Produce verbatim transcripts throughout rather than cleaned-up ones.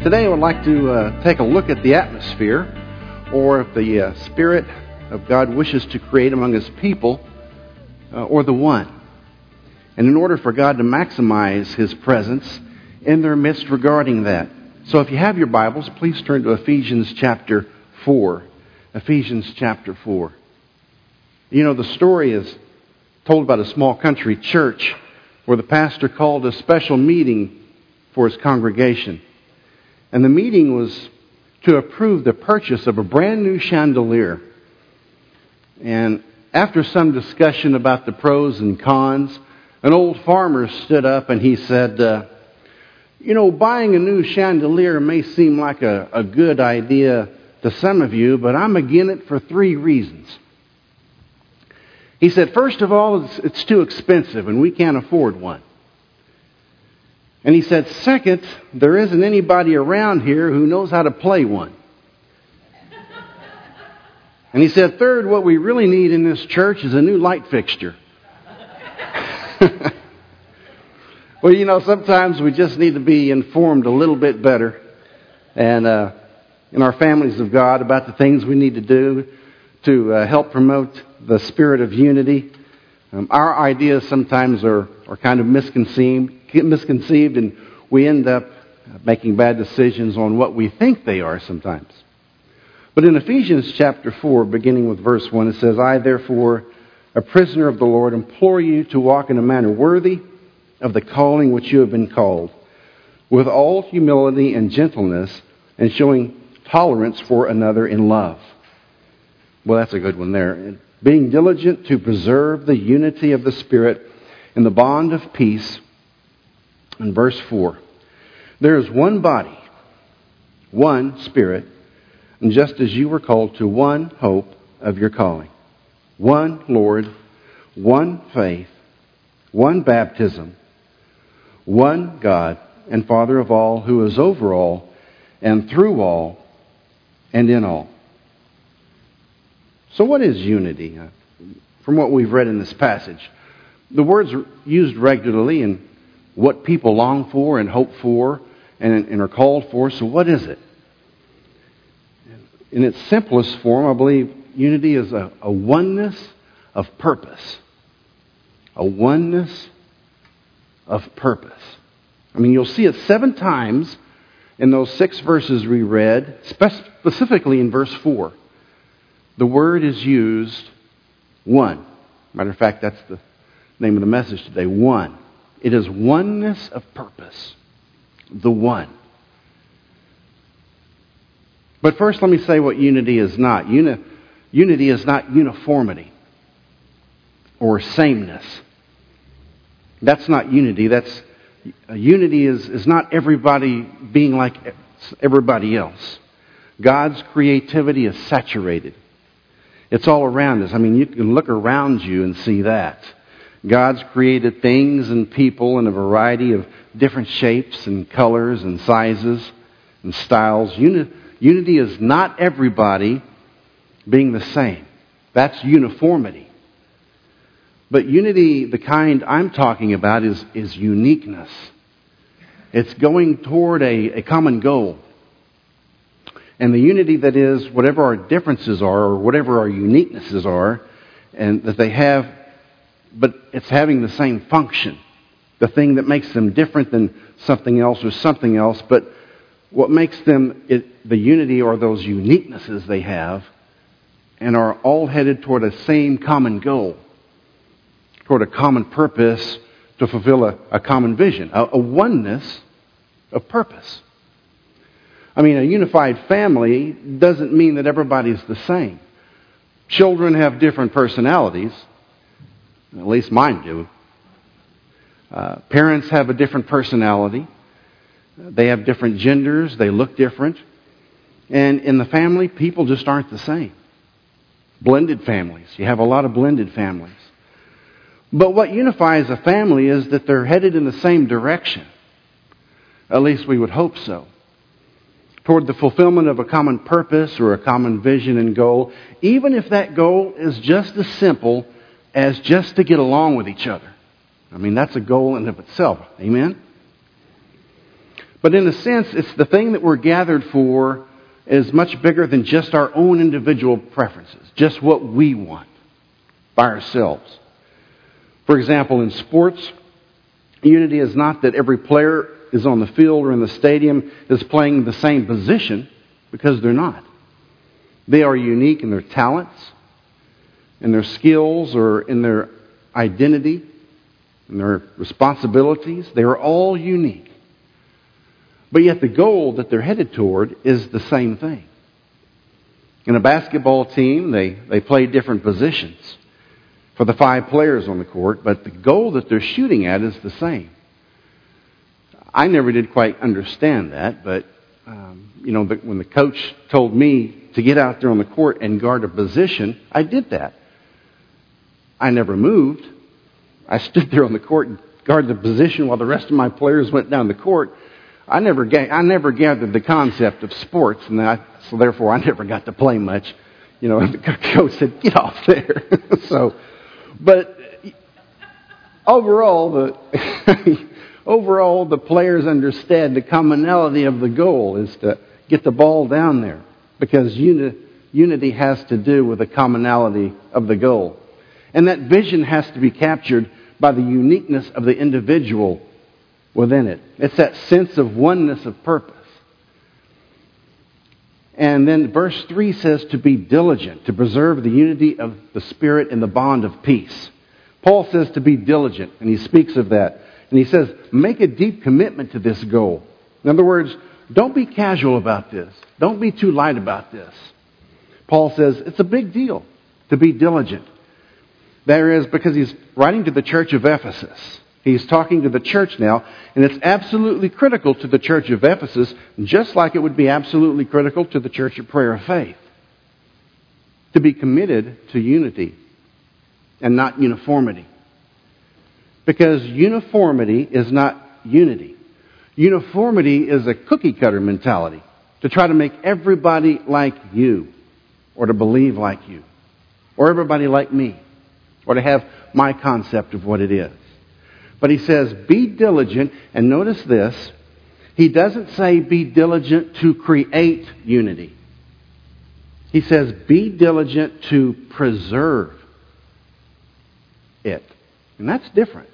Today I would like to uh, take a look at the atmosphere, or the uh, Spirit of God wishes to create among His people, uh, or the one. And in order for God to maximize His presence in their midst regarding that. So if you have your Bibles, please turn to Ephesians chapter four. Ephesians chapter four. You know, the story is told about a small country church where the pastor called a special meeting for his congregation. And the meeting was to approve the purchase of a brand new chandelier. And after some discussion about the pros and cons, an old farmer stood up and he said, uh, you know, buying a new chandelier may seem like a, a good idea to some of you, but I'm against it for three reasons. He said, first of all, it's, it's too expensive and we can't afford one. And he said, second, there isn't anybody around here who knows how to play one. And he said, third, what we really need in this church is a new light fixture. Well, you know, sometimes we just need to be informed a little bit better and uh, in our families of God about the things we need to do to uh, help promote the spirit of unity. Um, our ideas sometimes are, are kind of misconceived. misconceived and we end up making bad decisions on what we think they are sometimes. But in Ephesians chapter four, beginning with verse one, it says, I therefore, a prisoner of the Lord, implore you to walk in a manner worthy of the calling which you have been called, with all humility and gentleness, and showing tolerance for another in love. Well, that's a good one there. Being diligent to preserve the unity of the Spirit in the bond of peace. In verse four, there is one body, one Spirit, and just as you were called to one hope of your calling, one Lord, one faith, one baptism, one God and Father of all, who is over all and through all and in all. So what is unity? From what we've read in this passage, the words are used regularly in what people long for and hope for and, and are called for. So what is it? In its simplest form, I believe unity is a, a oneness of purpose. A oneness of purpose. I mean, you'll see it seven times in those six verses we read, specifically in verse four. The word is used, one. Matter of fact, that's the name of the message today, one. It is oneness of purpose. The one. But first, let me say what unity is not. Uni- unity is not uniformity or sameness. That's not unity. That's uh, unity is, is not everybody being like everybody else. God's creativity is saturated. It's all around us. I mean, you can look around you and see that. God's created things and people in a variety of different shapes and colors and sizes and styles. Uni- unity is not everybody being the same. That's uniformity. But unity, the kind I'm talking about, is, is uniqueness. It's going toward a, a common goal. And the unity that is whatever our differences are or whatever our uniquenesses are, and that they have, but it's having the same function. The thing that makes them different than something else or something else, but what makes them it, the unity or those uniquenesses they have, and are all headed toward a same common goal, toward a common purpose to fulfill a, a common vision, a, a oneness of purpose. I mean, a unified family doesn't mean that everybody's the same. Children have different personalities. At least mine do. Uh, parents have a different personality. They have different genders. They look different. And in the family, people just aren't the same. Blended families. You have a lot of blended families. But what unifies a family is that they're headed in the same direction. At least we would hope so. Toward the fulfillment of a common purpose or a common vision and goal, even if that goal is just as simple as just to get along with each other. I mean, that's a goal in and of itself. Amen? But in a sense, it's the thing that we're gathered for is much bigger than just our own individual preferences, just what we want by ourselves. For example, in sports, unity is not that every player is on the field or in the stadium is playing the same position, because they're not. They are unique in their talents, in their skills, or in their identity, in their responsibilities. They are all unique. But yet the goal that they're headed toward is the same thing. In a basketball team, they, they play different positions for the five players on the court, but the goal that they're shooting at is the same. I never did quite understand that, but um, you know, the, when the coach told me to get out there on the court and guard a position, I did that. I never moved. I stood there on the court and guarded the position while the rest of my players went down the court. I never, ga- I never gathered the concept of sports, and I, so therefore I never got to play much. You know, the coach said, "Get off there." so, but overall, the overall the players understand the commonality of the goal is to get the ball down there, because uni- unity has to do with the commonality of the goal. And that vision has to be captured by the uniqueness of the individual within it. It's that sense of oneness of purpose. And then verse three says to be diligent, to preserve the unity of the Spirit in the bond of peace. Paul says to be diligent, and he speaks of that. And he says, make a deep commitment to this goal. In other words, don't be casual about this. Don't be too light about this. Paul says it's a big deal to be diligent. There is, because he's writing to the church of Ephesus. He's talking to the church now, and it's absolutely critical to the church of Ephesus, just like it would be absolutely critical to the church of Prayer of Faith, to be committed to unity and not uniformity. Because uniformity is not unity. Uniformity is a cookie-cutter mentality, to try to make everybody like you, or to believe like you, or everybody like me, or to have my concept of what it is. But he says, be diligent, and notice this, he doesn't say be diligent to create unity. He says be diligent to preserve it. And that's different.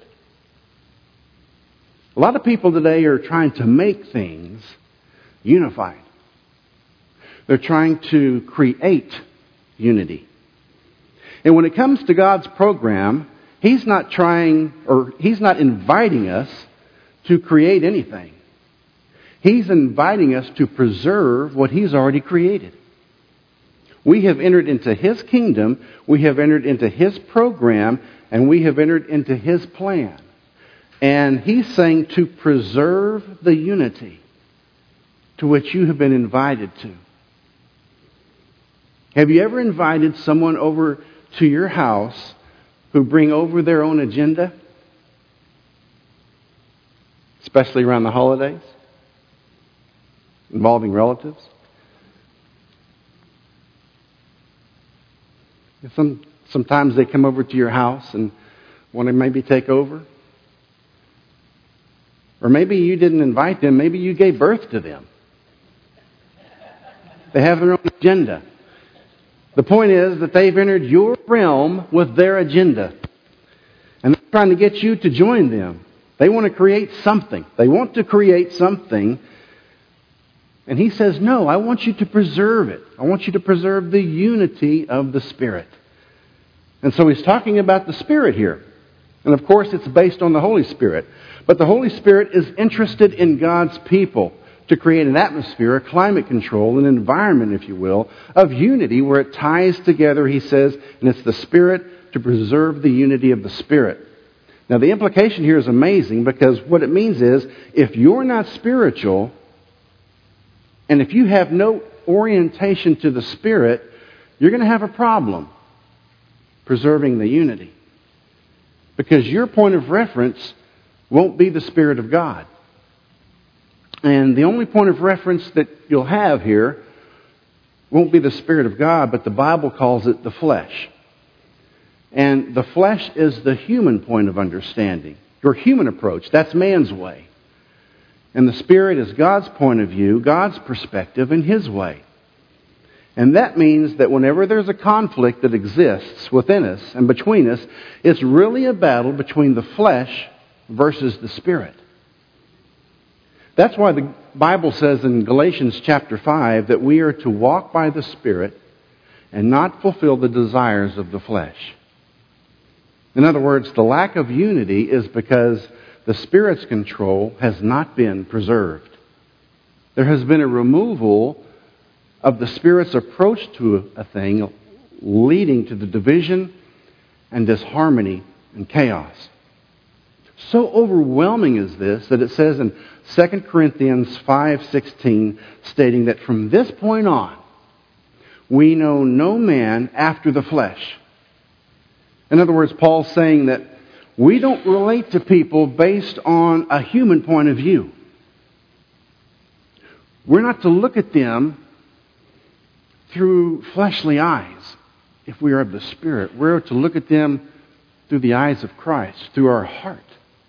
A lot of people today are trying to make things unified. They're trying to create unity. And when it comes to God's program, He's not trying, or He's not inviting us to create anything. He's inviting us to preserve what He's already created. We have entered into His kingdom, we have entered into His program, and we have entered into His plan. And He's saying to preserve the unity to which you have been invited to. Have you ever invited someone over to your house who bring over their own agenda? Especially around the holidays? Involving relatives? Some, sometimes they come over to your house and want to maybe take over. Or maybe you didn't invite them. Maybe you gave birth to them. They have their own agenda. The point is that they've entered your realm with their agenda. And they're trying to get you to join them. They want to create something. They want to create something. And He says, no, I want you to preserve it. I want you to preserve the unity of the Spirit. And so He's talking about the Spirit here. And of course it's based on the Holy Spirit. But the Holy Spirit is interested in God's people to create an atmosphere, a climate control, an environment, if you will, of unity where it ties together, he says, and it's the Spirit to preserve the unity of the Spirit. Now the implication here is amazing, because what it means is, if you're not spiritual, and if you have no orientation to the Spirit, you're going to have a problem preserving the unity. Because your point of reference won't be the Spirit of God. And the only point of reference that you'll have here won't be the Spirit of God, but the Bible calls it the flesh. And the flesh is the human point of understanding. Your human approach. That's man's way. And the Spirit is God's point of view, God's perspective, and His way. And that means that whenever there's a conflict that exists within us and between us, it's really a battle between the flesh versus the Spirit. That's why the Bible says in Galatians chapter five that we are to walk by the Spirit and not fulfill the desires of the flesh. In other words, the lack of unity is because the Spirit's control has not been preserved. There has been a removal of the Spirit's approach to a thing, leading to the division and disharmony and chaos. So overwhelming is this that it says in Second Corinthians five sixteen, stating that from this point on, we know no man after the flesh. In other words, Paul's saying that we don't relate to people based on a human point of view. We're not to look at them through fleshly eyes if we are of the Spirit. We're to look at them through the eyes of Christ, through our heart.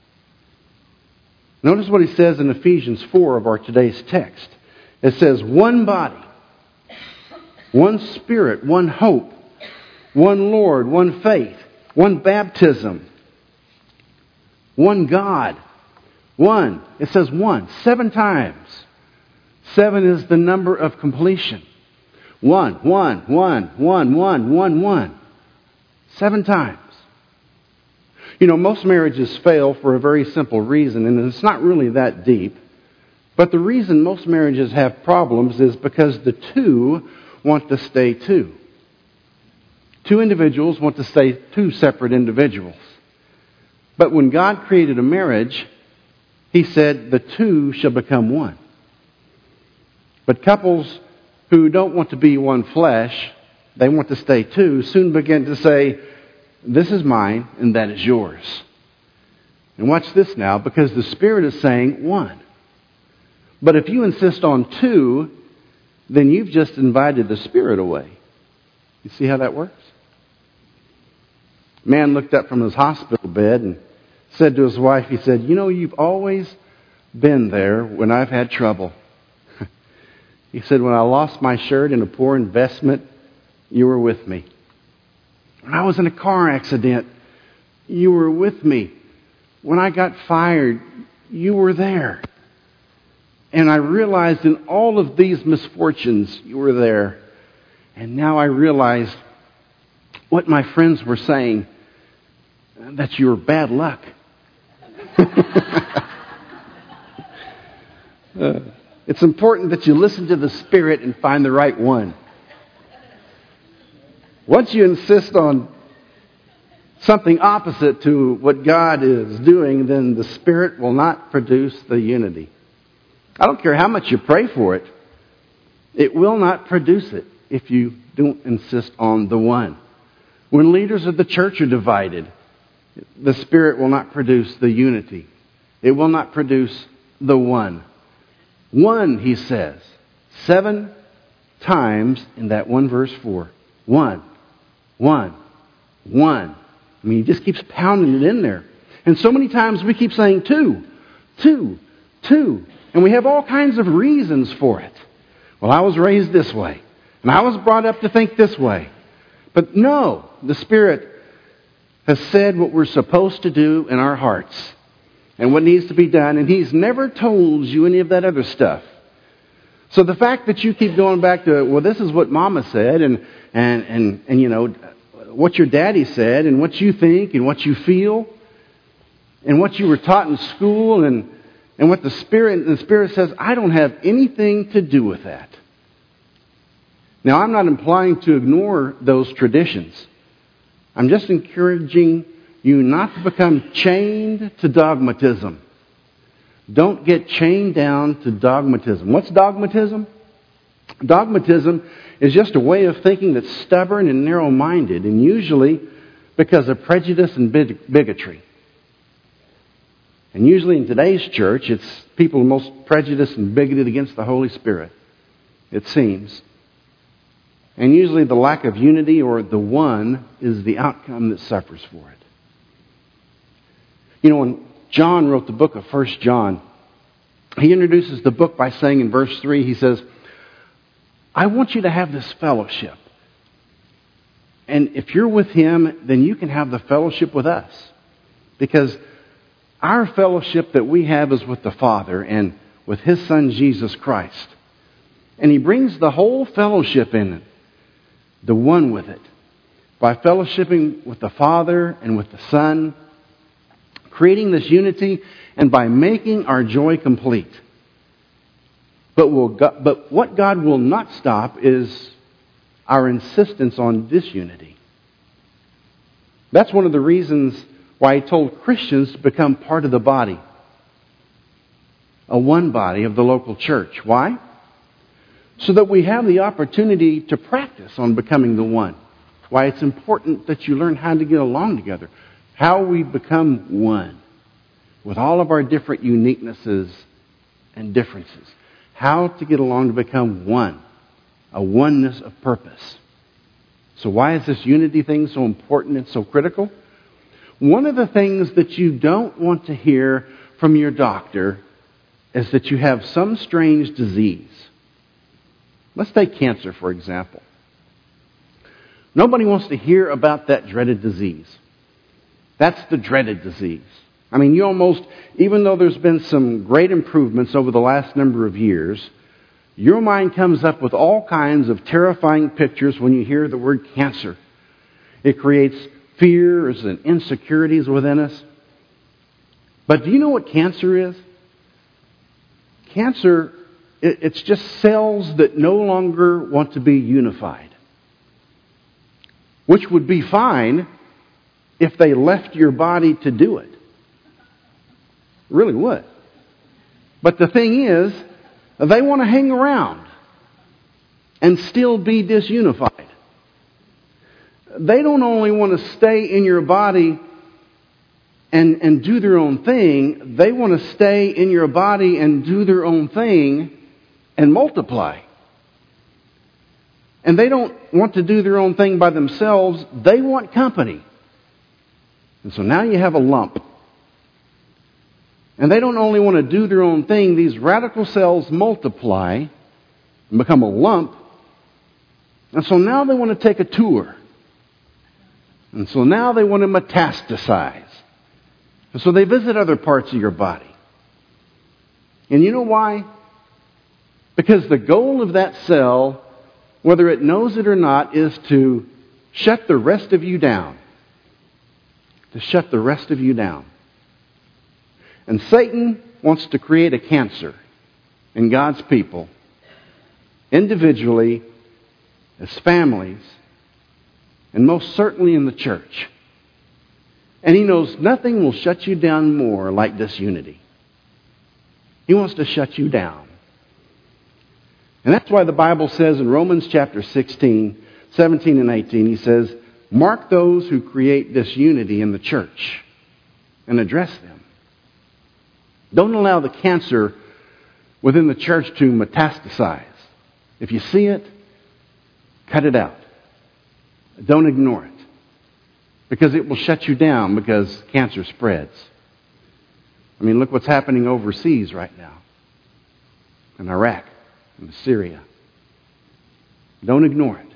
Notice what he says in Ephesians four of our today's text. It says, one body, one Spirit, one hope, one Lord, one faith, one baptism, one God, one. It says one, seven times. Seven is the number of completion. One, one, one, one, one, one, one. Seven times. You know, most marriages fail for a very simple reason, and it's not really that deep. But the reason most marriages have problems is because the two want to stay two. Two individuals want to stay two separate individuals. But when God created a marriage, He said the two shall become one. But couples who don't want to be one flesh, they want to stay two, soon begin to say, this is mine and that is yours. And watch this now, because the Spirit is saying one. But if you insist on two, then you've just invited the Spirit away. You see how that works? A man looked up from his hospital bed and said to his wife, he said, you know, you've always been there when I've had trouble. He said, when I lost my shirt in a poor investment, you were with me. When I was in a car accident, you were with me. When I got fired, you were there. And I realized in all of these misfortunes, you were there. And now I realize what my friends were saying, that you were bad luck. uh, it's important that you listen to the Spirit and find the right one. Once you insist on something opposite to what God is doing, then the Spirit will not produce the unity. I don't care how much you pray for it. It will not produce it if you don't insist on the one. When leaders of the church are divided, the Spirit will not produce the unity. It will not produce the one. One, he says, seven times in that one verse four. One, one, one. I mean, he just keeps pounding it in there. And so many times we keep saying two, two, two. And we have all kinds of reasons for it. Well, I was raised this way. And I was brought up to think this way. But no, the Spirit has said what we're supposed to do in our hearts. And what needs to be done. And He's never told you any of that other stuff. So the fact that you keep going back to, well, this is what Mama said. And, and, and, and you know, what your daddy said. And what you think and what you feel. And what you were taught in school. And, and what the Spirit, and the Spirit says, I don't have anything to do with that. Now, I'm not implying to ignore those traditions. I'm just encouraging you not to become chained to dogmatism. Don't get chained down to dogmatism. What's dogmatism? Dogmatism is just a way of thinking that's stubborn and narrow-minded, and usually because of prejudice and bigotry. And usually in today's church, it's people most prejudiced and bigoted against the Holy Spirit, it seems. And usually the lack of unity or the one is the outcome that suffers for it. You know, when John wrote the book of First John, He introduces the book by saying in verse three, he says, I want you to have this fellowship. And if you're with Him, then you can have the fellowship with us. Because our fellowship that we have is with the Father and with His Son, Jesus Christ. And He brings the whole fellowship in it, the one with it, by fellowshipping with the Father and with the Son, creating this unity, and by making our joy complete. But, will God, but what God will not stop is our insistence on disunity. That's one of the reasons why He told Christians to become part of the body, a one body of the local church. Why? So that we have the opportunity to practice on becoming the one. Why it's important that you learn how to get along together, how we become one with all of our different uniquenesses and differences. How to get along to become one, a oneness of purpose. So why is this unity thing so important and so critical? One of the things that you don't want to hear from your doctor is that you have some strange disease. Let's take cancer, for example. Nobody wants to hear about that dreaded disease. That's the dreaded disease. I mean, you almost, even though there's been some great improvements over the last number of years, your mind comes up with all kinds of terrifying pictures when you hear the word cancer. It creates fears and insecurities within us. But do you know what cancer is? Cancer, it's just cells that no longer want to be unified. Which would be fine if they left your body to do it. Really would. But the thing is, they want to hang around and still be disunified. They don't only want to stay in your body and, and do their own thing, they want to stay in your body and do their own thing and multiply. And they don't want to do their own thing by themselves, they want company. And so now you have a lump. And they don't only want to do their own thing, these radical cells multiply and become a lump. And so now they want to take a tour. And so now they want to metastasize. And so they visit other parts of your body. And you know why? Because the goal of that cell, whether it knows it or not, is to shut the rest of you down. To shut the rest of you down. And Satan wants to create a cancer in God's people, individually, as families, and most certainly in the church. And he knows nothing will shut you down more like disunity. He wants to shut you down. And that's why the Bible says in Romans chapter sixteen, seventeen and eighteen, he says, mark those who create disunity in the church and address them. Don't allow the cancer within the church to metastasize. If you see it, cut it out. Don't ignore it. Because it will shut you down because cancer spreads. I mean, look what's happening overseas right now. In Iraq, in Syria. Don't ignore it.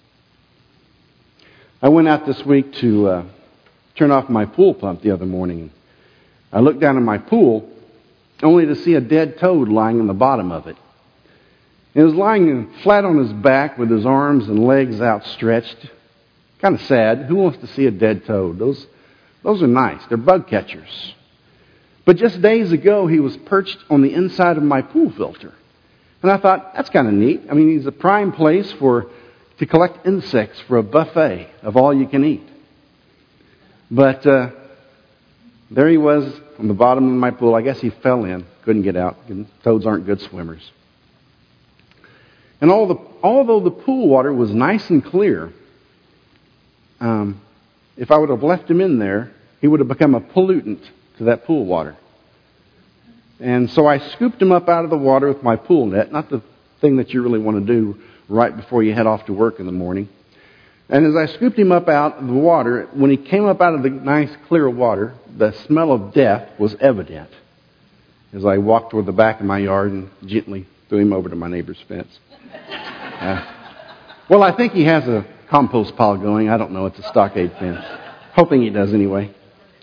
I went out this week to uh, turn off my pool pump the other morning. I looked down in my pool only to see a dead toad lying in the bottom of it. He was lying flat on his back with his arms and legs outstretched. Kind of sad. Who wants to see a dead toad? Those, those are nice. They're bug catchers. But just days ago, he was perched on the inside of my pool filter. And I thought, that's kind of neat. I mean, he's a prime place for to collect insects for a buffet of all you can eat. But uh, there he was on the bottom of my pool. I guess he fell in, couldn't get out. Toads aren't good swimmers. And all the, although the pool water was nice and clear, um, if I would have left him in there, he would have become a pollutant to that pool water. And so I scooped him up out of the water with my pool net, not the thing that you really want to do right before you head off to work in the morning. And as I scooped him up out of the water, when he came up out of the nice clear water, the smell of death was evident. as I walked toward the back of my yard and gently threw him over to my neighbor's fence. Uh, well, I think he has a compost pile going. I don't know. It's a stockade fence. Hoping he does anyway.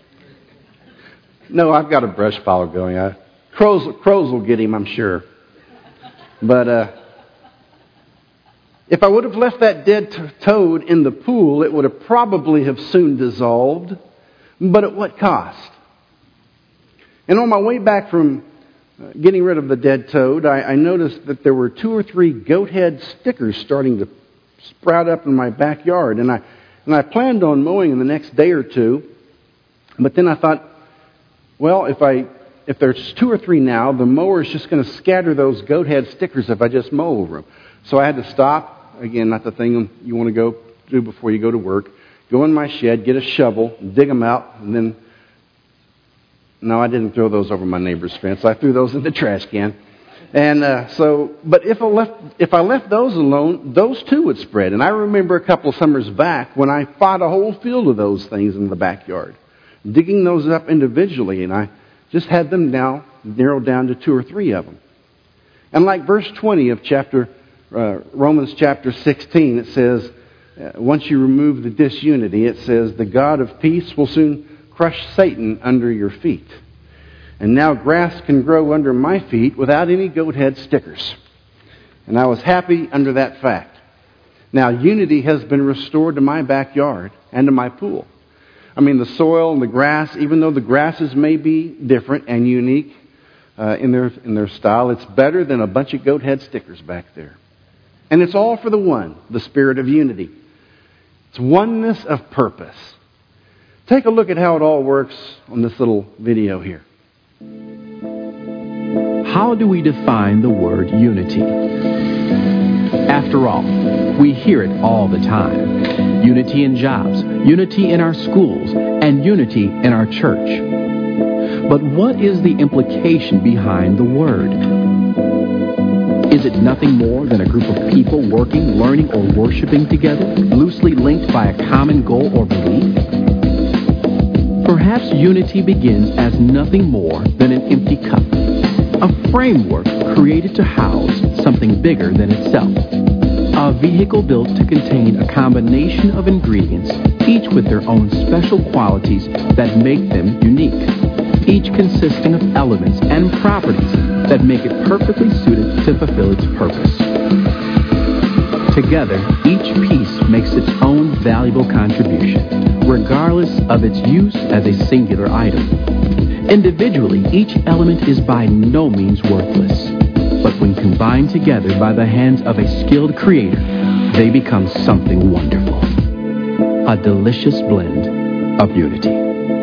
No, I've got a brush pile going. I, crows, crows will get him, I'm sure. But uh, if I would have left that dead t- toad in the pool, it would have probably have soon dissolved. But at what cost? And on my way back from uh, getting rid of the dead toad, I, I noticed that there were two or three goat head stickers starting to sprout up in my backyard. And I and I planned on mowing in the next day or two. But then I thought, well, if I if there's two or three now, the mower is just going to scatter those goat head stickers if I just mow over them. So I had to stop. Again, not the thing you want to go do before you go to work. Go in my shed, get a shovel, dig them out, and then... No, I didn't throw those over my neighbor's fence. I threw those in the trash can. And uh, so, but if I left if I left those alone, those too would spread. And I remember a couple of summers back when I fought a whole field of those things in the backyard, digging those up individually, and I just had them now narrowed down to two or three of them. And like verse twenty of chapter uh, Romans chapter sixteen, it says, uh, once you remove the disunity, it says, the God of peace will soon crush Satan under your feet. And now grass can grow under my feet without any goat head stickers. And I was happy under that fact. Now unity has been restored to my backyard and to my pool. I mean, the soil and the grass, even though the grasses may be different and unique uh, in their in their style, it's better than a bunch of goat head stickers back there. And it's all for the one, the spirit of unity. It's oneness of purpose. Take a look at how it all works on this little video here. How do we define the word unity? After all, we hear it all the time. Unity in jobs, unity in our schools, and unity in our church. But what is the implication behind the word? Is it nothing more than a group of people working, learning, or worshiping together, loosely linked by a common goal or belief? Perhaps unity begins as nothing more than an empty cup, a framework created to house something bigger than itself, a vehicle built to contain a combination of ingredients, each with their own special qualities that make them unique, each consisting of elements and properties that make it perfectly suited to fulfill its purpose. Together, each piece makes its own valuable contribution, regardless of its use as a singular item. Individually, each element is by no means worthless, but when combined together by the hands of a skilled creator, they become something wonderful. A delicious blend of unity.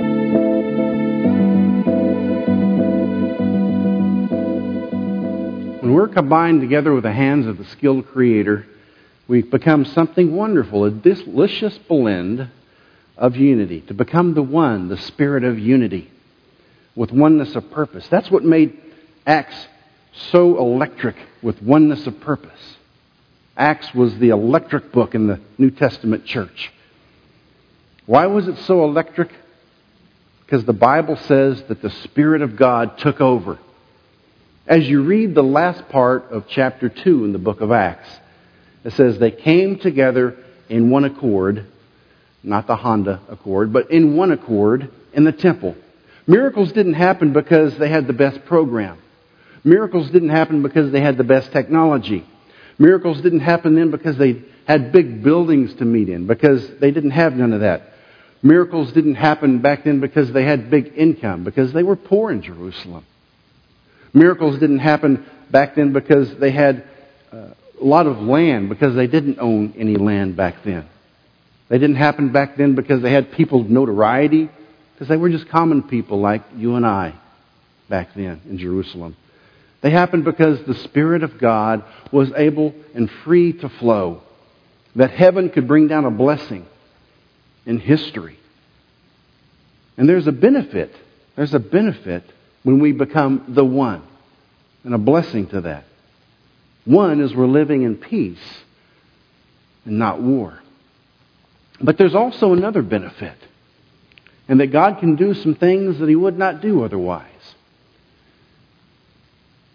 When we're combined together with the hands of the skilled creator, we've become something wonderful, a delicious blend of unity, to become the one, the spirit of unity, with oneness of purpose. That's what made Acts so electric, with oneness of purpose. Acts was the electric book in the New Testament church. Why was it so electric? Because the Bible says that the Spirit of God took over. As you read the last part of chapter two in the book of Acts, it says they came together in one accord, not the Honda Accord, but in one accord in the temple. Miracles didn't happen because they had the best program. Miracles didn't happen because they had the best technology. Miracles didn't happen then because they had big buildings to meet in, because they didn't have none of that. Miracles didn't happen back then because they had big income, because they were poor in Jerusalem. Miracles didn't happen back then because they had uh, a lot of land, because they didn't own any land back then. They didn't happen back then because they had people notoriety, because they were just common people like you and I back then in Jerusalem. They happened because the Spirit of God was able and free to flow, that heaven could bring down a blessing in history. And there's a benefit. There's a benefit when we become the one, and a blessing to that. One is we're living in peace and not war. But there's also another benefit, and that God can do some things that He would not do otherwise.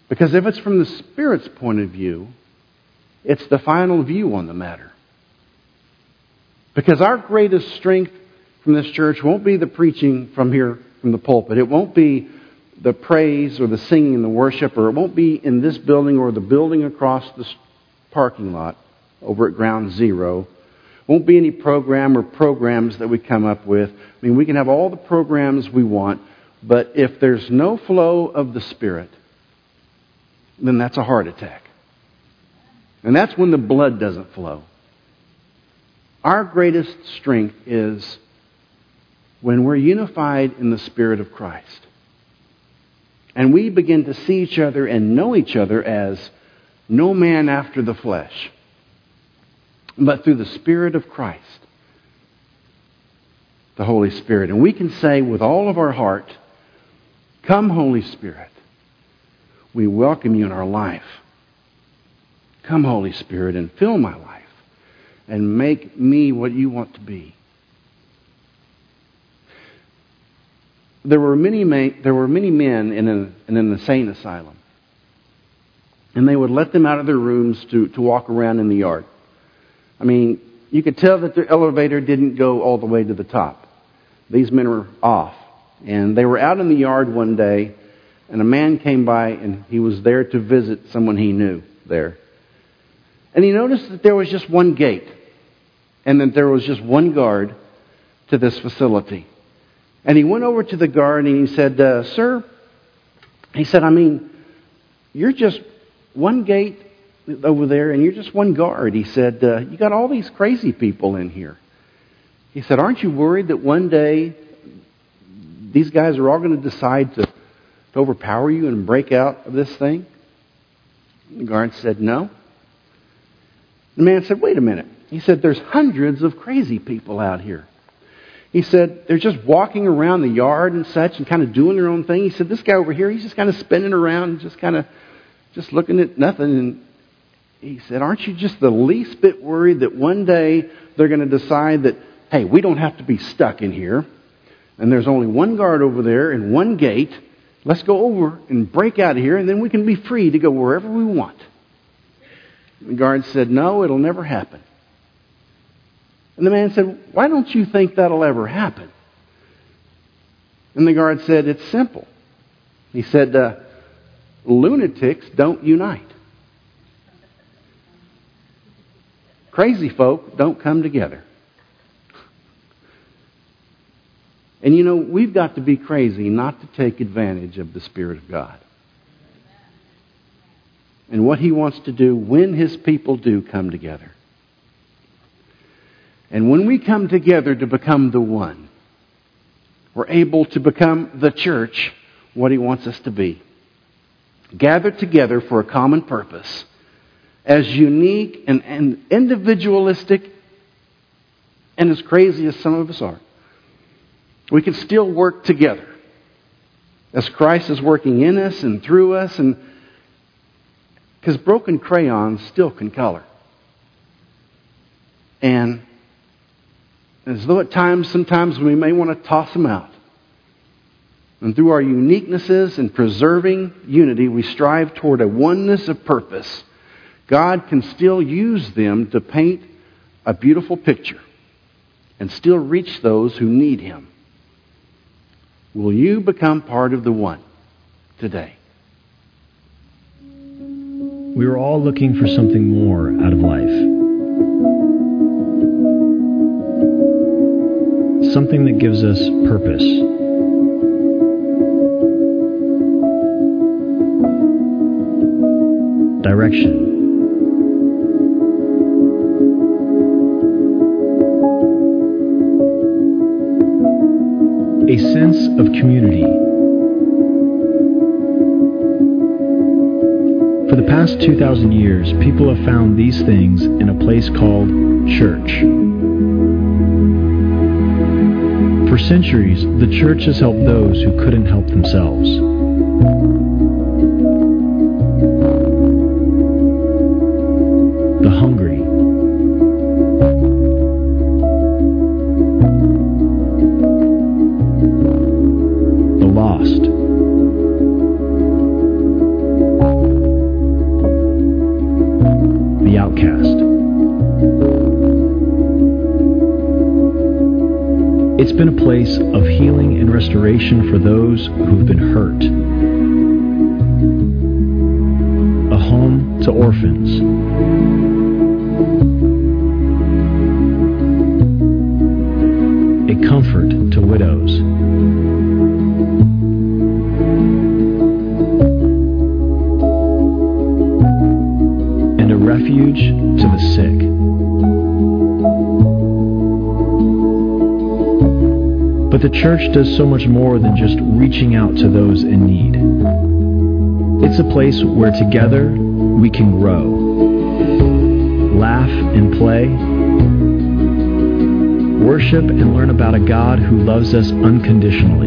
Because if it's from the Spirit's point of view, it's the final view on the matter. Because our greatest strength from this church won't be the preaching from here, from the pulpit. It won't be the praise or the singing and the worship, or it won't be in this building or the building across the parking lot over at Ground Zero. Won't be any program or programs that we come up with. I mean, we can have all the programs we want, but if there's no flow of the Spirit, then that's a heart attack. And that's when the blood doesn't flow. Our greatest strength is when we're unified in the Spirit of Christ. And we begin to see each other and know each other as no man after the flesh, but through the Spirit of Christ, the Holy Spirit. And we can say with all of our heart, "Come, Holy Spirit, we welcome you in our life. Come, Holy Spirit, and fill my life and make me what you want to be." There were many men, there were many men in an, in an insane asylum. And they would let them out of their rooms to, to walk around in the yard. I mean, you could tell that their elevator didn't go all the way to the top. These men were off. And they were out in the yard one day, and a man came by, and he was there to visit someone he knew there. And he noticed that there was just one gate, and that there was just one guard to this facility. And he went over to the guard and he said, uh, "Sir," he said, "I mean, you're just one gate over there and you're just one guard." He said, uh, "You got all these crazy people in here." He said, "Aren't you worried that one day these guys are all going to decide to, to overpower you and break out of this thing?" The guard said, "No." The man said, "Wait a minute." He said, "There's hundreds of crazy people out here." He said, "They're just walking around the yard and such and kind of doing their own thing." He said, "This guy over here, he's just kind of spinning around, just kind of just looking at nothing." And he said, "Aren't you just the least bit worried that one day they're going to decide that, hey, we don't have to be stuck in here, and there's only one guard over there and one gate. Let's go over and break out of here, and then we can be free to go wherever we want." The guard said, "No, it'll never happen." And the man said, "Why don't you think that'll ever happen?" And the guard said, "It's simple." He said, uh, "Lunatics don't unite. Crazy folk don't come together." And you know, we've got to be crazy not to take advantage of the Spirit of God. And what He wants to do when His people do come together. And when we come together to become the one, we're able to become the church, what He wants us to be. Gathered together for a common purpose, as unique and, and individualistic and as crazy as some of us are. We can still work together as Christ is working in us and through us, and because broken crayons still can color. And as though at times, sometimes we may want to toss them out. And through our uniquenesses and preserving unity, we strive toward a oneness of purpose. God can still use them to paint a beautiful picture and still reach those who need Him. Will you become part of the one today? We are all looking for something more out of life. Something that gives us purpose. Direction. A sense of community. For the past two thousand years, people have found these things in a place called church. For centuries, the church has helped those who couldn't help themselves. The hungry. The lost. outcast. It's been a place of healing and restoration for those who've been hurt. A home to orphans. A comfort to widows. And a refuge to the sick. But the church does so much more than just reaching out to those in need. It's a place where together we can grow, laugh and play, worship and learn about a God who loves us unconditionally,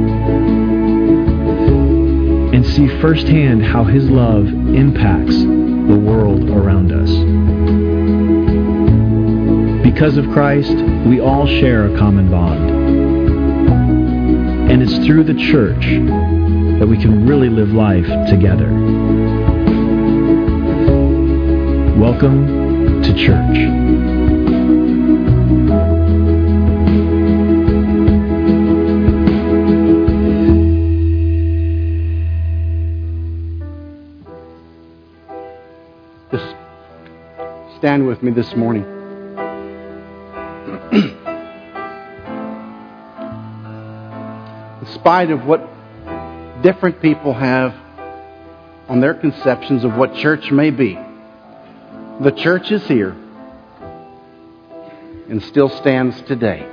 and see firsthand how His love impacts the world around us. Because of Christ, we all share a common bond. And it's through the church that we can really live life together. Welcome to church. Just stand with me this morning. In spite of what different people have on their conceptions of what church may be, the church is here and still stands today.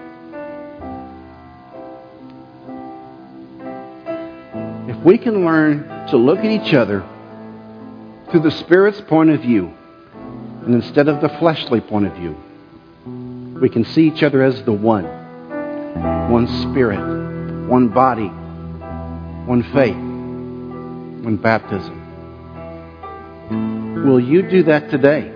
If we can learn to look at each other through the Spirit's point of view, and instead of the fleshly point of view, we can see each other as the one. One Spirit, one body, one faith, one baptism. Will you do that today?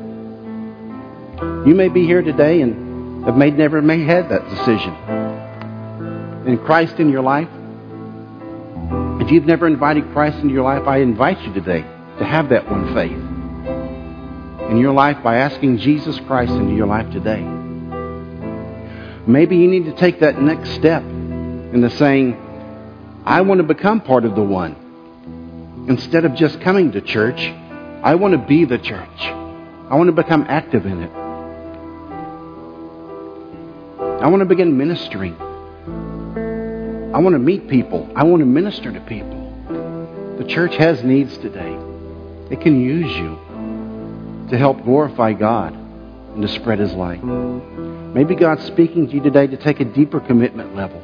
You may be here today and have made, never may had that decision. In Christ in your life, if you've never invited Christ into your life, I invite you today to have that one faith in your life by asking Jesus Christ into your life today. Maybe you need to take that next step into saying, I want to become part of the one. Instead of just coming to church, I want to be the church. I want to become active in it. I want to begin ministering. I want to meet people. I want to minister to people. The church has needs today. It can use you to help glorify God and to spread His light. Maybe God's speaking to you today to take a deeper commitment level.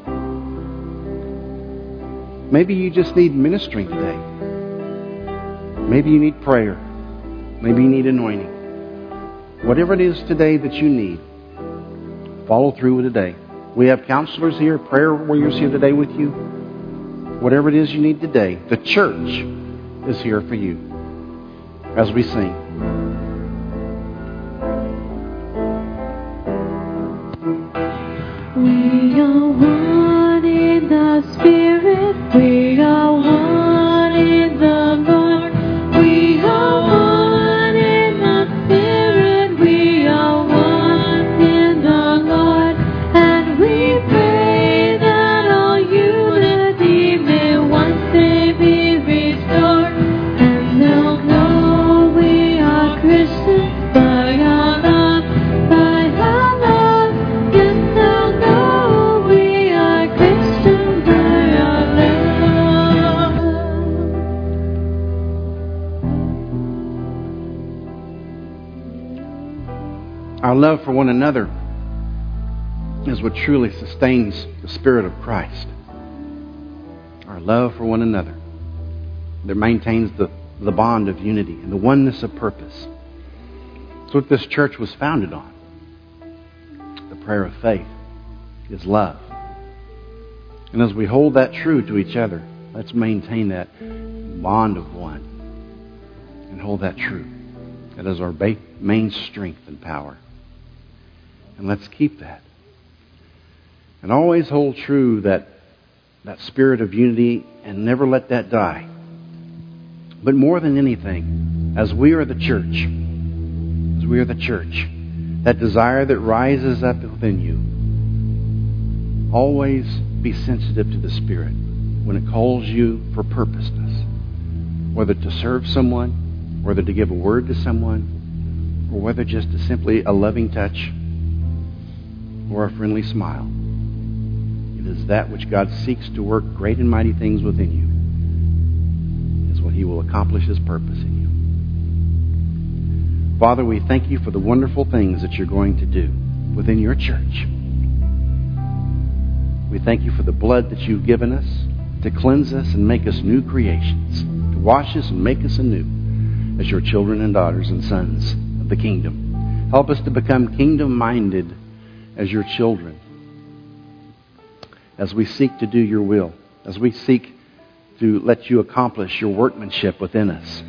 Maybe you just need ministering today. Maybe you need prayer. Maybe you need anointing. Whatever it is today that you need, follow through with today. We have counselors here, prayer warriors here today with you. Whatever it is you need today, the church is here for you. As we sing. We are one in the Spirit. We are one in the Lord. We are one in the Spirit. We are one in the Lord. And we pray that all unity may one day be restored. And they'll know we are Christians by our love, by our love. Yes, they'll know we are Christians by our love. Our love for one another is what truly sustains the Spirit of Christ. Our love for one another that maintains the, the bond of unity and the oneness of purpose. That's what this church was founded on. The prayer of faith is love. And as we hold that true to each other, let's maintain that bond of one and hold that true. That is our ba- main strength and power. And let's keep that. And always hold true that, that spirit of unity and never let that die. But more than anything, as we are the church, we are the church, that desire that rises up within you, always be sensitive to the Spirit when it calls you for purposeness, whether to serve someone, whether to give a word to someone, or whether just to simply a loving touch or a friendly smile. It is that which God seeks to work great and mighty things within you, is what He will accomplish His purpose in you. Father, we thank you for the wonderful things that you're going to do within your church. We thank you for the blood that you've given us to cleanse us and make us new creations, to wash us and make us anew as your children and daughters and sons of the kingdom. Help us to become kingdom-minded as your children, as we seek to do your will, as we seek to let you accomplish your workmanship within us,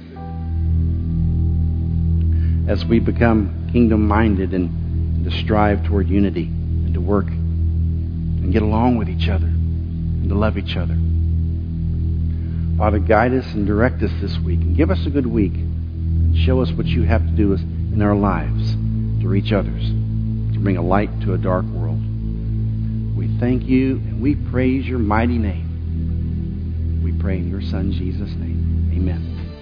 as we become kingdom-minded and to strive toward unity and to work and get along with each other and to love each other. Father, guide us and direct us this week and give us a good week and show us what you have to do in our lives to reach others, to bring a light to a dark world. We thank you and we praise your mighty name. We pray in your Son, Jesus' name. Amen.